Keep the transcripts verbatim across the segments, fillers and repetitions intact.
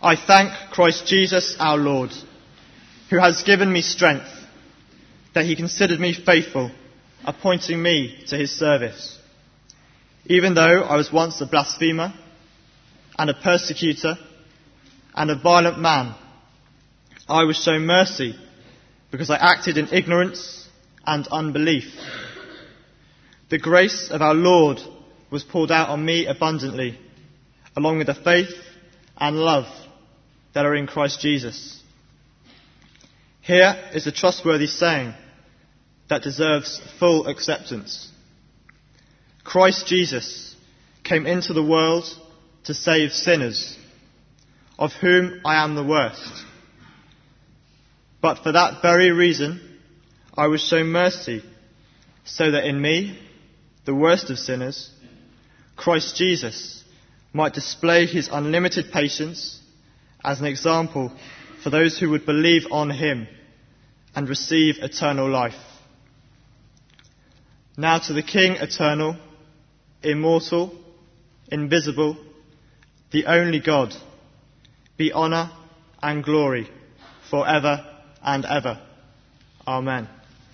I thank Christ Jesus our Lord, who has given me strength, that he considered me faithful, appointing me to his service. Even though I was once a blasphemer and a persecutor and a violent man, I was shown mercy because I acted in ignorance and unbelief. The grace of our Lord was poured out on me abundantly, along with the faith and love that are in Christ Jesus. Here is a trustworthy saying that deserves full acceptance. Christ Jesus came into the world to save sinners, of whom I am the worst. But for that very reason, I was shown mercy, so that in me, the worst of sinners, Christ Jesus might display his unlimited patience as an example for those who would believe on him and receive eternal life. Now to the King eternal, immortal, invisible, the only God, be honour and glory forever and ever. Amen.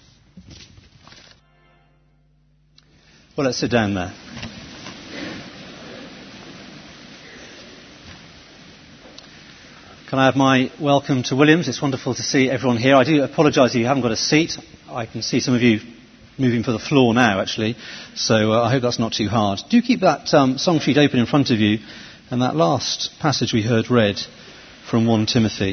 Well, let's sit down there. Can I have my welcome to Williams? It's wonderful to see everyone here. I do apologise if you haven't got a seat. I can see some of you moving for the floor now, actually, so uh, I hope that's not too hard. Do keep that um, song sheet open in front of you, and that last passage we heard read from First Timothy.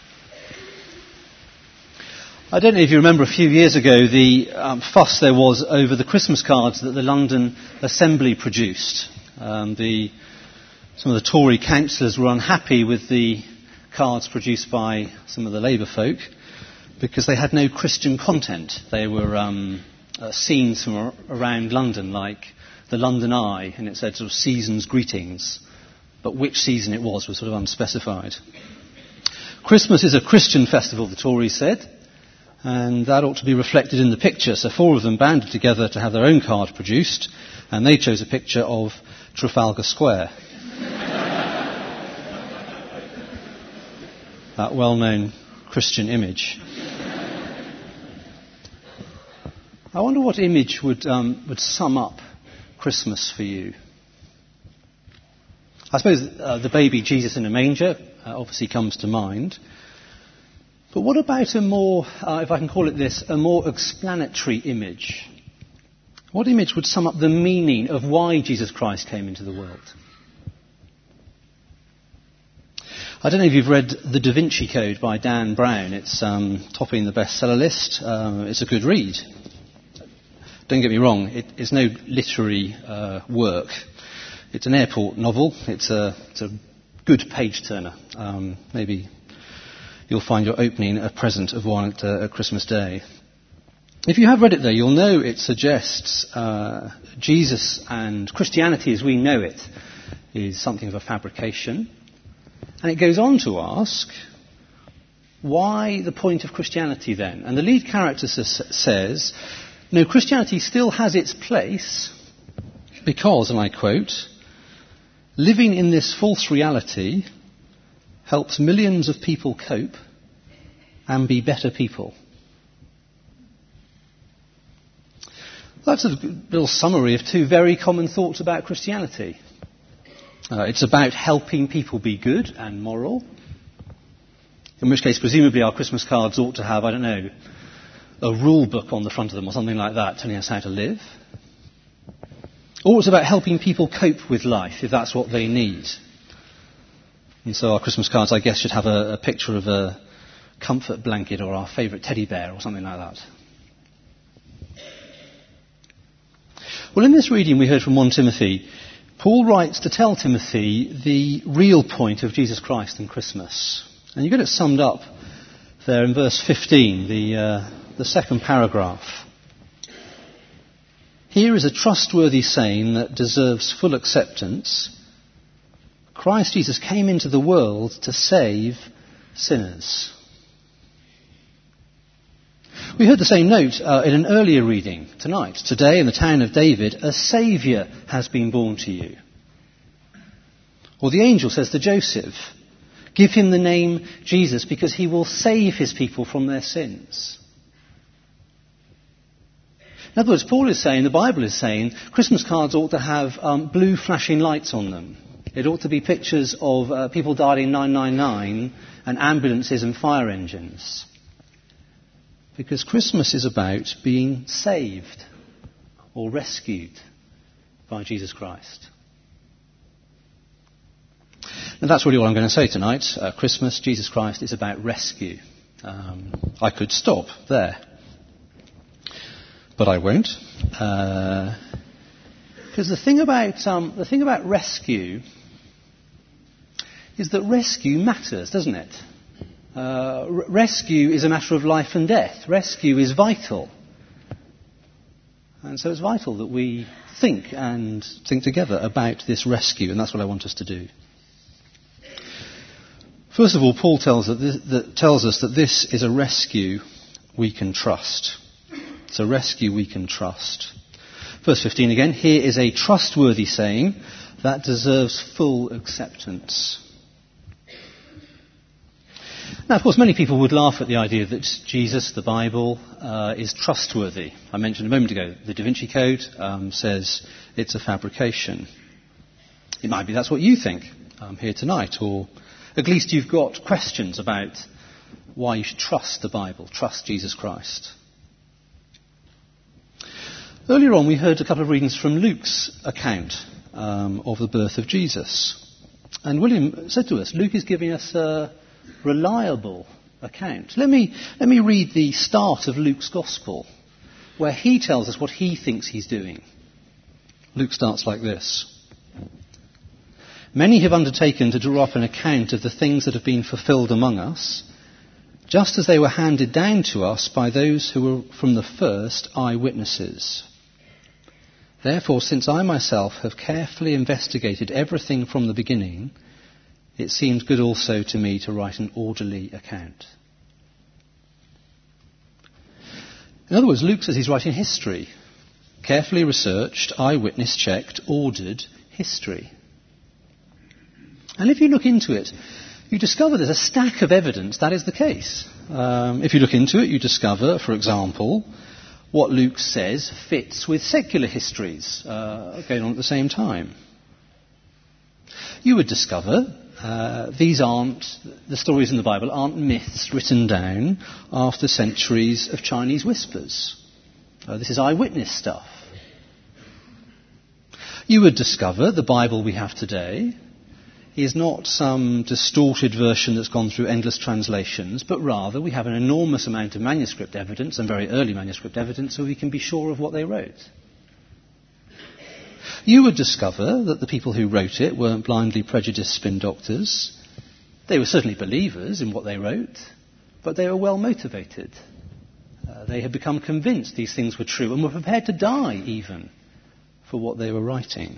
I don't know if you remember a few years ago the um, fuss there was over the Christmas cards that the London Assembly produced. Um, the, some of the Tory councillors were unhappy with the cards produced by some of the Labour folk because they had no Christian content. They were um, uh, scenes from around London, like the London Eye, and it said sort of season's greetings, but which season it was was sort of unspecified. Christmas is a Christian festival, the Tories said, and that ought to be reflected in the picture. So four of them banded together to have their own card produced, and they chose a picture of Trafalgar Square. That well-known Christian image. I wonder what image would um, would sum up Christmas for you. I suppose uh, the baby Jesus in a manger uh, obviously comes to mind. But what about a more, uh, if I can call it this, a more explanatory image? What image would sum up the meaning of why Jesus Christ came into the world? I don't know if you've read The Da Vinci Code by Dan Brown. It's um, topping the bestseller list. Uh, it's a good read. Don't get me wrong, it, it's no literary uh, work. It's an airport novel. It's a, it's a good page-turner. Um, maybe you'll find your opening a present of one at, uh, at Christmas Day. If you have read it, though, you'll know it suggests uh, Jesus and Christianity as we know it is something of a fabrication. And it goes on to ask, why the point of Christianity then? And the lead character s- says, no, Christianity still has its place because, and I quote, living in this false reality helps millions of people cope and be better people. That's a little summary of two very common thoughts about Christianity. Uh, it's about helping people be good and moral, in which case presumably our Christmas cards ought to have, I don't know, a rule book on the front of them or something like that telling us how to live. Or it's about helping people cope with life if that's what they need. And so our Christmas cards, I guess, should have a, a picture of a comfort blanket or our favourite teddy bear or something like that. Well, in this reading we heard from First Timothy, Paul writes to tell Timothy the real point of Jesus Christ and Christmas. And you get it summed up there in verse fifteen, the, uh, the second paragraph. Here is a trustworthy saying that deserves full acceptance. Christ Jesus came into the world to save sinners. We heard the same note uh, in an earlier reading tonight. Today in the town of David, a Saviour has been born to you. Or the angel says to Joseph, Give him the name Jesus because he will save his people from their sins. In other words, Paul is saying, the Bible is saying, Christmas cards ought to have um, blue flashing lights on them. It ought to be pictures of uh, people dialing nine nine nine and ambulances and fire engines. Because Christmas is about being saved or rescued by Jesus Christ. And that's really all I'm going to say tonight. Uh, Christmas, Jesus Christ, is about rescue. Um, I could stop there. But I won't. Because uh, the thing about um, the thing about rescue is that rescue matters, doesn't it? Uh, r- rescue is a matter of life and death. Rescue is vital. And so it's vital that we think and think together about this rescue, and that's what I want us to do. First of all, Paul tells, that this, that tells us that this is a rescue we can trust. It's a rescue we can trust. Verse fifteen again, here is a trustworthy saying that deserves full acceptance. Now, of course, many people would laugh at the idea that Jesus, the Bible, uh, is trustworthy. I mentioned a moment ago, the Da Vinci Code um, says it's a fabrication. It might be that's what you think um, here tonight, or at least you've got questions about why you should trust the Bible, trust Jesus Christ. Earlier on, we heard a couple of readings from Luke's account um, of the birth of Jesus. And William said to us, Luke is giving us a reliable account. Let me, let me read the start of Luke's Gospel, where he tells us what he thinks he's doing. Luke starts like this. Many have undertaken to draw up an account of the things that have been fulfilled among us, just as they were handed down to us by those who were from the first eyewitnesses. Therefore, since I myself have carefully investigated everything from the beginning, it seems good also to me to write an orderly account. In other words, Luke says he's writing history. Carefully researched, eyewitness checked, ordered history. And if you look into it, you discover there's a stack of evidence that is the case. Um, if you look into it, you discover, for example, what Luke says fits with secular histories uh, going on at the same time. You would discover uh, these aren't, the stories in the Bible aren't myths written down after centuries of Chinese whispers. Uh, this is eyewitness stuff. You would discover the Bible we have today is not some distorted version that's gone through endless translations, but rather we have an enormous amount of manuscript evidence, and very early manuscript evidence, so we can be sure of what they wrote. You would discover that the people who wrote it weren't blindly prejudiced spin doctors. They were certainly believers in what they wrote, but they were well motivated. Uh, they had become convinced these things were true and were prepared to die even for what they were writing.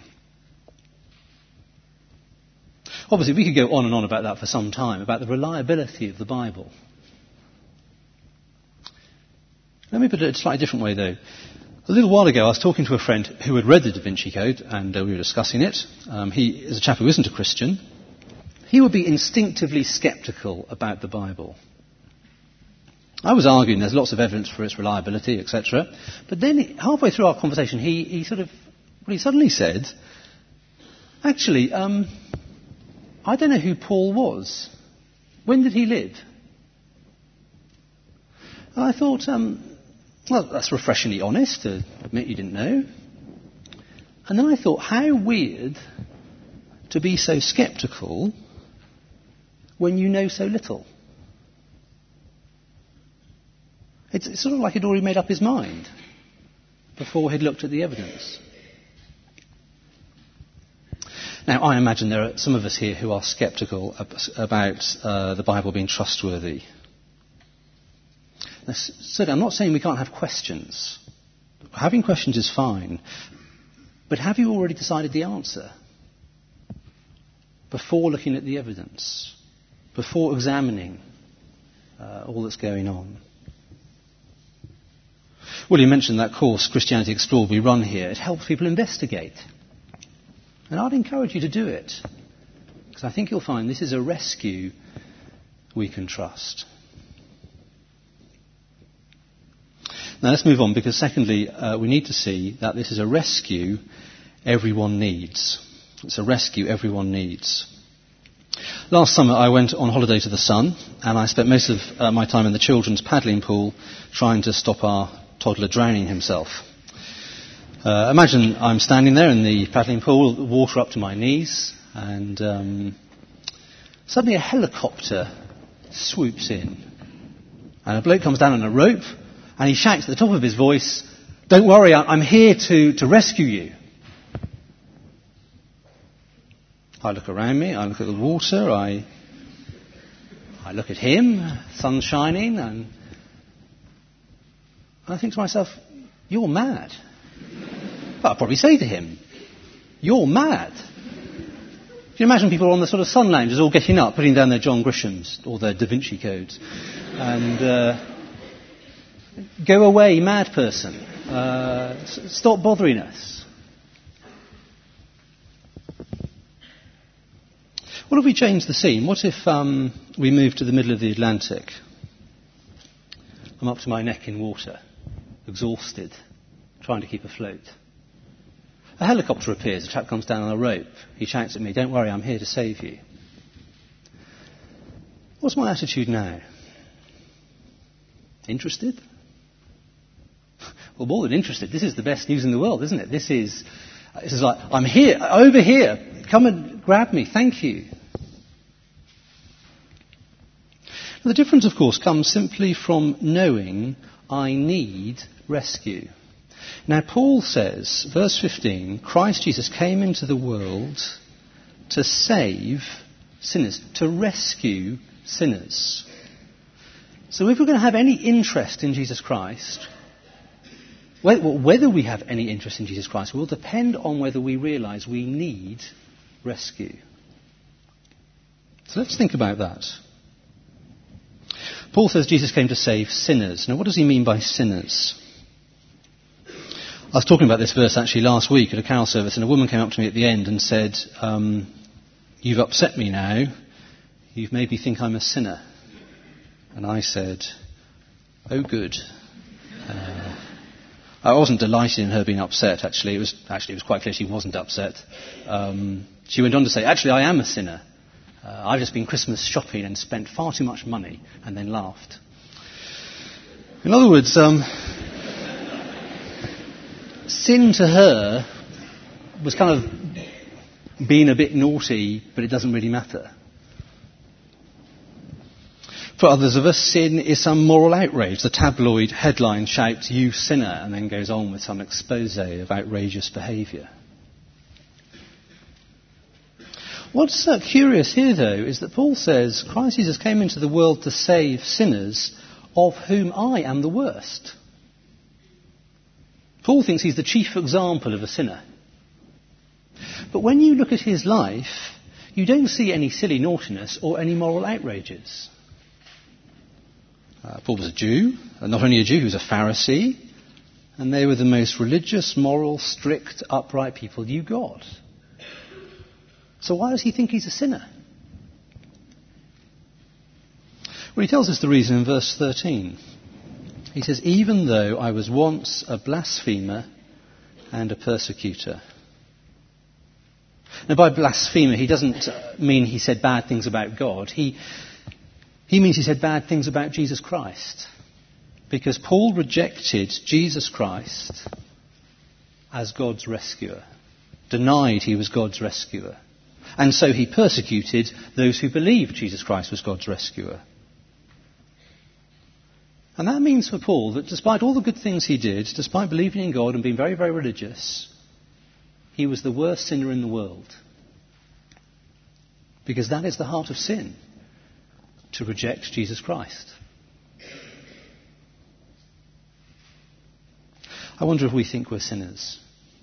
Obviously, we could go on and on about that for some time, about the reliability of the Bible. Let me put it a slightly different way, though. A little while ago, I was talking to a friend who had read the Da Vinci Code, and uh, we were discussing it. Um, he is a chap who isn't a Christian. He would be instinctively sceptical about the Bible. I was arguing there's lots of evidence for its reliability, et cetera. But then, halfway through our conversation, he, he sort of, well, he suddenly said, actually, um... I don't know who Paul was. When did he live? And I thought, um, well, that's refreshingly honest to admit you didn't know. And then I thought, how weird to be so sceptical when you know so little. It's, it's sort of like he'd already made up his mind before he'd looked at the evidence. Now, I imagine there are some of us here who are sceptical about uh, the Bible being trustworthy. Now, certainly, I'm not saying we can't have questions. Having questions is fine. But have you already decided the answer? Before looking at the evidence? Before examining uh, all that's going on? Well, you mentioned that course, Christianity Explored, we run here. It helps people investigate. And I'd encourage you to do it. Because I think you'll find this is a rescue we can trust. Now let's move on, because secondly, uh, we need to see that this is a rescue everyone needs. It's a rescue everyone needs. Last summer I went on holiday to the Sun, and I spent most of uh, my time in the children's paddling pool trying to stop our toddler drowning himself. Uh, imagine I'm standing there in the paddling pool, the water up to my knees, and um, suddenly a helicopter swoops in. And a bloke comes down on a rope, and he shouts at the top of his voice, "Don't worry, I'm here to, to rescue you." I look around me, I look at the water, I, I look at him, sun shining, and I think to myself, "You're mad." But I'd probably say to him, "You're mad." Can you imagine people on the sort of sun lounges all getting up, putting down their John Grishams or their Da Vinci codes, and uh, "Go away, mad person. Uh, s- stop bothering us." What if we change the scene? What if um, we move to the middle of the Atlantic? I'm up to my neck in water, exhausted, trying to keep afloat. A helicopter appears, a chap comes down on a rope. He shouts at me, "Don't worry, I'm here to save you." What's my attitude now? Interested? Well, more than interested. This is the best news in the world, isn't it? This is, this is like, "I'm here, over here. Come and grab me. Thank you." The difference, of course, comes simply from knowing I need rescue. Now, Paul says, verse fifteen, Christ Jesus came into the world to save sinners, to rescue sinners. So if we're going to have any interest in Jesus Christ, whether we have any interest in Jesus Christ will depend on whether we realise we need rescue. So let's think about that. Paul says Jesus came to save sinners. Now, what does he mean by sinners? I was talking about this verse actually last week at a carol service, and a woman came up to me at the end and said, um, "You've upset me now. You've made me think I'm a sinner." And I said, "Oh, good." Uh, I wasn't delighted in her being upset, actually. It was actually it was quite clear she wasn't upset. Um, she went on to say, "Actually, I am a sinner. Uh, I've just been Christmas shopping and spent far too much money," and then laughed. In other words, um, sin to her was kind of being a bit naughty, but it doesn't really matter. For others of us, sin is some moral outrage. The tabloid headline shouts, "You sinner," and then goes on with some expose of outrageous behaviour. What's uh, curious here, though, is that Paul says Christ Jesus came into the world to save sinners, of whom I am the worst. Paul thinks he's the chief example of a sinner. But when you look at his life, you don't see any silly naughtiness or any moral outrages. Uh, Paul was a Jew, and not only a Jew, he was a Pharisee, and they were the most religious, moral, strict, upright people you got. So why does he think he's a sinner? Well, he tells us the reason in verse thirteen. He says, "Even though I was once a blasphemer and a persecutor." Now, by blasphemer, he doesn't mean he said bad things about God. He, he means he said bad things about Jesus Christ. Because Paul rejected Jesus Christ as God's rescuer, denied he was God's rescuer. And so he persecuted those who believed Jesus Christ was God's rescuer. And that means for Paul that despite all the good things he did, despite believing in God and being very, very religious, he was the worst sinner in the world. Because that is the heart of sin, to reject Jesus Christ. I wonder if we think we're sinners.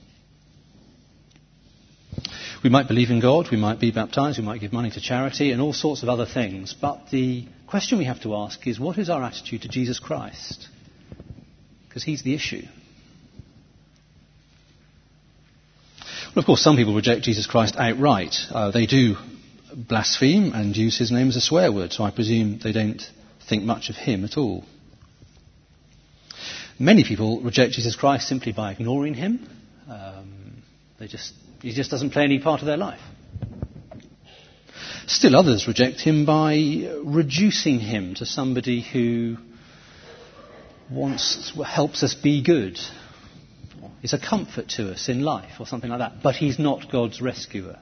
We might believe in God, we might be baptized, we might give money to charity and all sorts of other things. But the question we have to ask is, what is our attitude to Jesus Christ? Because he's the issue. Well, of course, some people reject Jesus Christ outright. Uh, they do blaspheme and use his name as a swear word, so I presume they don't think much of him at all. Many people reject Jesus Christ simply by ignoring him. Um, they just, he just doesn't play any part of their life. Still others reject him by reducing him to somebody who wants, helps us be good, is a comfort to us in life or something like that, but he's not God's rescuer.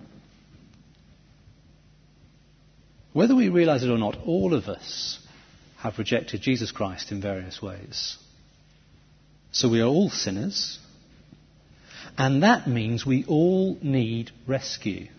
Whether we realise it or not, all of us have rejected Jesus Christ in various ways. So we are all sinners, and that means we all need rescue.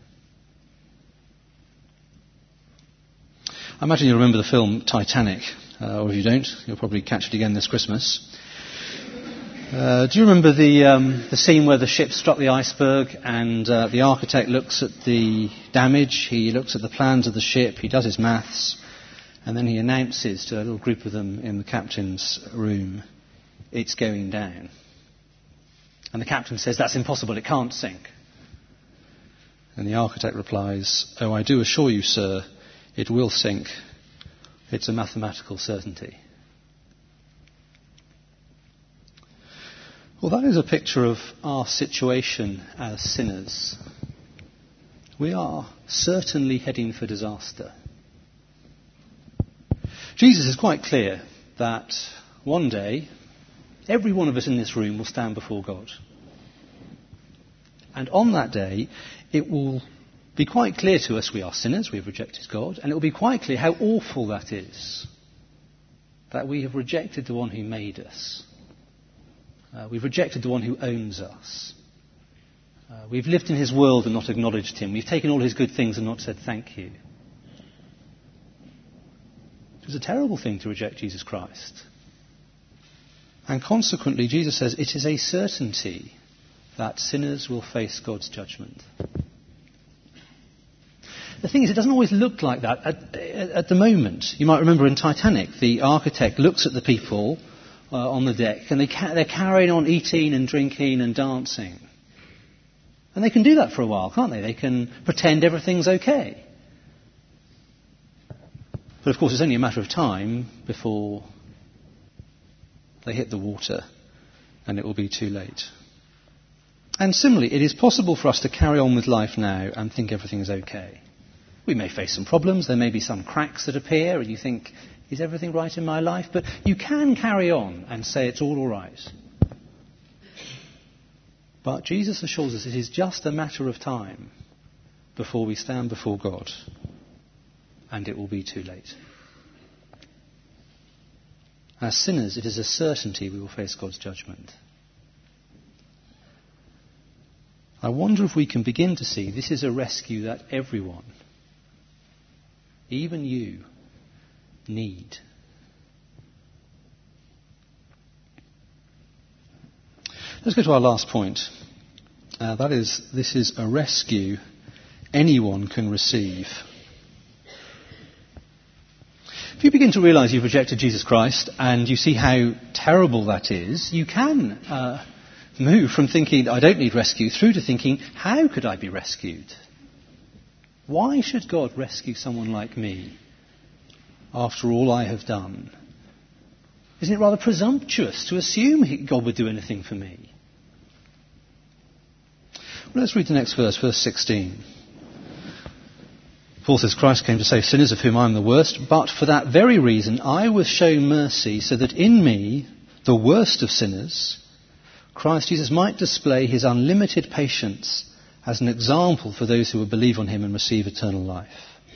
I imagine you remember the film Titanic, uh, or if you don't, you'll probably catch it again this Christmas. Uh, do you remember the um, the scene where the ship struck the iceberg and uh, the architect looks at the damage, he looks at the plans of the ship, he does his maths, and then he announces to a little group of them in the captain's room, "It's going down." And the captain says, "That's impossible, it can't sink." And the architect replies, "Oh, I do assure you, sir, it will sink. It's a mathematical certainty." Well, that is a picture of our situation as sinners. We are certainly heading for disaster. Jesus is quite clear that one day every one of us in this room will stand before God. And on that day, it will be quite clear to us we are sinners, we have rejected God, and it will be quite clear how awful that is, that we have rejected the one who made us. Uh, we've rejected the one who owns us. Uh, we've lived in his world and not acknowledged him. We've taken all his good things and not said thank you. It was a terrible thing to reject Jesus Christ. And consequently, Jesus says it is a certainty that sinners will face God's judgment. The thing is, it doesn't always look like that at, at the moment. You might remember in Titanic, the architect looks at the people uh, on the deck and they ca- they're carrying on eating and drinking and dancing. And they can do that for a while, can't they? They can pretend everything's okay. But of course, it's only a matter of time before they hit the water and it will be too late. And similarly, it is possible for us to carry on with life now and think everything is okay. We may face some problems, there may be some cracks that appear, and you think, is everything right in my life? But you can carry on and say it's all all right. But Jesus assures us it is just a matter of time before we stand before God, and it will be too late. As sinners, it is a certainty we will face God's judgment. I wonder if we can begin to see this is a rescue that everyone, even you, need. Let's go to our last point. Uh, that is, this is a rescue anyone can receive. If you begin to realise you've rejected Jesus Christ and you see how terrible that is, you can uh, move from thinking, I don't need rescue, through to thinking, how could I be rescued? Why should God rescue someone like me after all I have done? Isn't it rather presumptuous to assume he, God would do anything for me? Well, let's read the next verse, verse sixteen. Paul says, Christ came to save sinners, of whom I am the worst, but for that very reason I was shown mercy, so that in me, the worst of sinners, Christ Jesus might display his unlimited patience as an example for those who will believe on him and receive eternal life.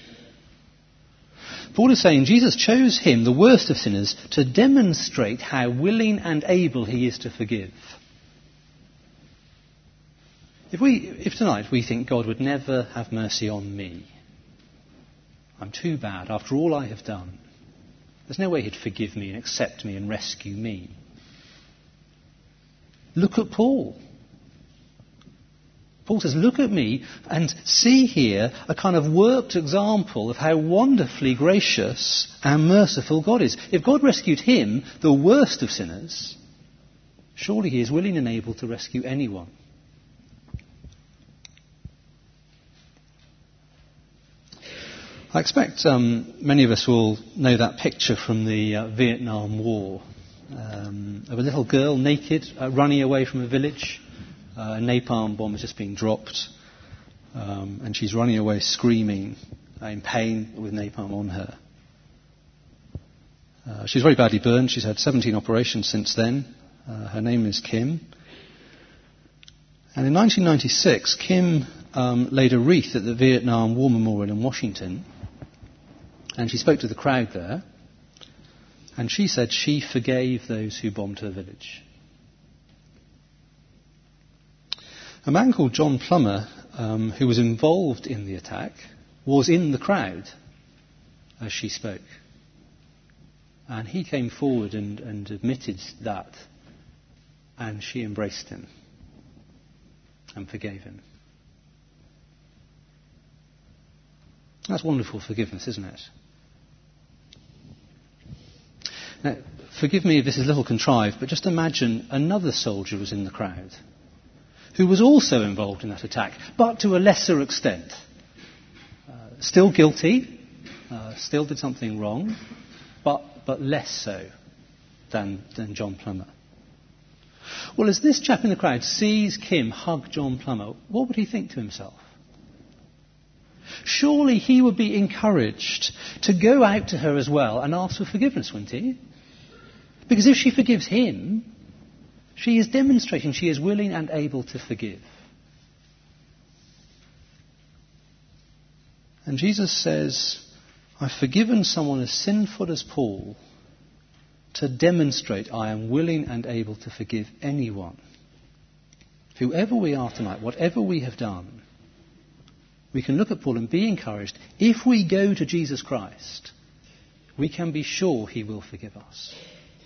Paul is saying Jesus chose him, the worst of sinners, to demonstrate how willing and able he is to forgive. If we, if tonight we think God would never have mercy on me, I'm too bad after all I have done, there's no way he'd forgive me and accept me and rescue me. Look at Paul. Paul says, look at me and see here a kind of worked example of how wonderfully gracious and merciful God is. If God rescued him, the worst of sinners, surely he is willing and able to rescue anyone. I expect um, many of us will know that picture from the uh, Vietnam War um, of a little girl naked uh, running away from a village. Uh, a napalm bomb has just been dropped um, and she's running away screaming uh, in pain with napalm on her. Uh, she's very badly burned. She's had seventeen operations since then. Uh, her name is Kim. And in nineteen ninety-six, Kim um, laid a wreath at the Vietnam War Memorial in Washington. And she spoke to the crowd there, and she said she forgave those who bombed her village. A man called John Plummer, um, who was involved in the attack, was in the crowd as she spoke. And he came forward and, and admitted that, and she embraced him and forgave him. That's wonderful forgiveness, isn't it? Now, forgive me if this is a little contrived, but just imagine another soldier was in the crowd who was also involved in that attack, but to a lesser extent. Uh, still guilty, uh, still did something wrong, but, but less so than, than John Plummer. Well, as this chap in the crowd sees Kim hug John Plummer, what would he think to himself? Surely he would be encouraged to go out to her as well and ask for forgiveness, wouldn't he? Because if she forgives him, she is demonstrating she is willing and able to forgive. And Jesus says, I've forgiven someone as sinful as Paul to demonstrate I am willing and able to forgive anyone. Whoever we are tonight, whatever we have done, we can look at Paul and be encouraged. If we go to Jesus Christ, we can be sure he will forgive us.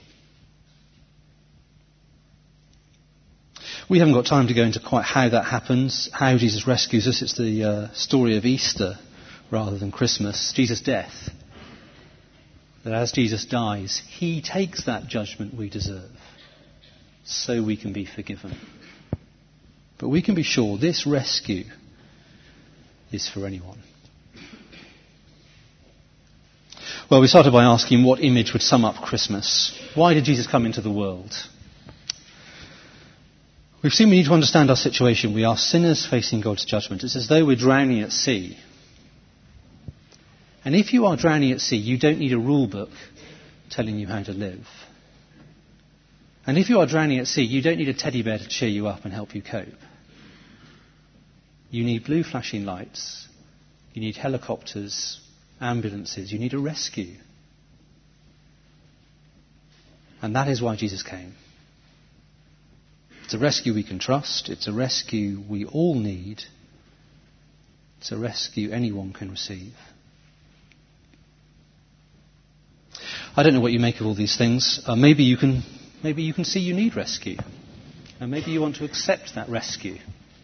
We haven't got time to go into quite how that happens, how Jesus rescues us. It's the uh, story of Easter rather than Christmas, Jesus' death. That as Jesus dies, he takes that judgment we deserve so we can be forgiven. But we can be sure this rescue is for anyone. Well, we started by asking what image would sum up Christmas. Why did Jesus come into the world? We've seen we need to understand our situation. We are sinners facing God's judgment. It's as though we're drowning at sea. And if you are drowning at sea, you don't need a rule book telling you how to live. And if you are drowning at sea, you don't need a teddy bear to cheer you up and help you cope. You need blue flashing lights. You need helicopters, ambulances. You need a rescue. And that is why Jesus came. It's a rescue we can trust. It's a rescue we all need. It's a rescue anyone can receive. I don't know what you make of all these things. Uh, maybe you can, maybe you can see you need rescue. And maybe you want to accept that rescue.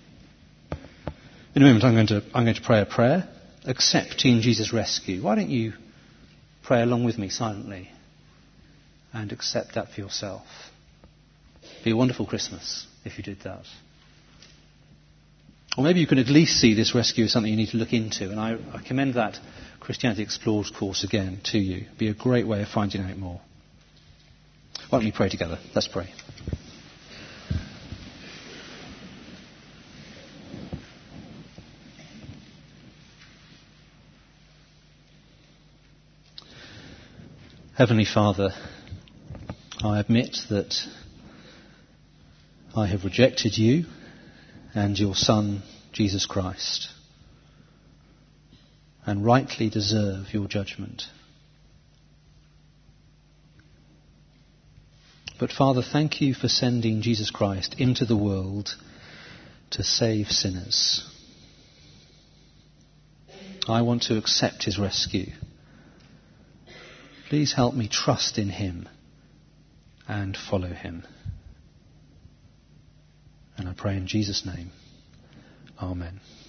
In a moment I'm going to, I'm going to pray a prayer, accepting Jesus' rescue. Why don't you pray along with me silently and accept that for yourself? It'd be a wonderful Christmas if you did that. Or maybe you can at least see this rescue as something you need to look into, and I, I commend that Christianity Explored course again to you. It'd be a great way of finding out more. Why don't we pray together? Let's pray. Heavenly Father, I admit that I have rejected you and your Son, Jesus Christ, and rightly deserve your judgment. But Father, thank you for sending Jesus Christ into the world to save sinners. I want to accept his rescue. Please help me trust in him and follow him. And I pray in Jesus' name. Amen.